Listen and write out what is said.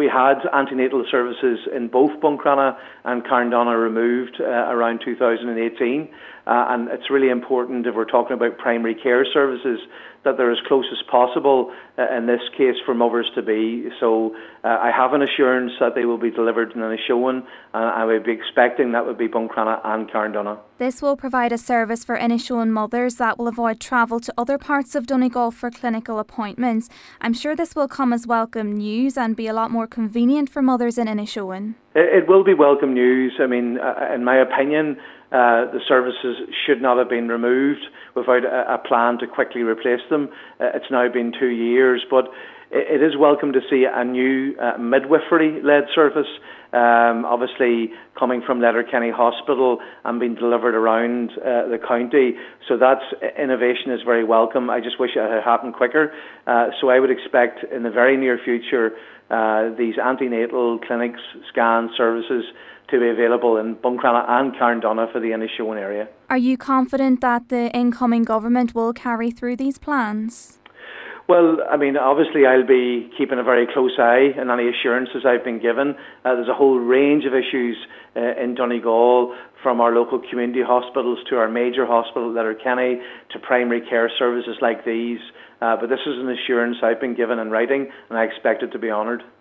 had antenatal services in both Buncrana and Carndonna removed around 2018, and it's really important, if we're talking about primary care services, that they're as close as possible in this case for mothers to be. So I have an assurance that they will be delivered in Inishowen, and I would be expecting that would be Buncrana and Carndonna. This will provide a service for Inishowen mothers that will avoid travel to other parts of Donegal for clinical appointments. I'm sure this will come as welcome news and be a lot more convenient for mothers in Inishowen. It will be welcome news. I mean, in my opinion, the services should not have been removed without a plan to quickly replace them. It's now been 2 years, but it is welcome to see a new midwifery-led service, obviously coming from Letterkenny Hospital and being delivered around the county. So that innovation is very welcome. I just wish it had happened quicker. So I would expect in the very near future these antenatal clinics, scan services to be available in Buncrana and Carndonna for the Inishowen area. Are you confident that the incoming government will carry through these plans? Well, I mean, obviously I'll be keeping a very close eye on any assurances I've been given. There's a whole range of issues in Donegal, from our local community hospitals to our major hospital, Letterkenny, to primary care services like these. But this is an assurance I've been given in writing, and I expect it to be honoured.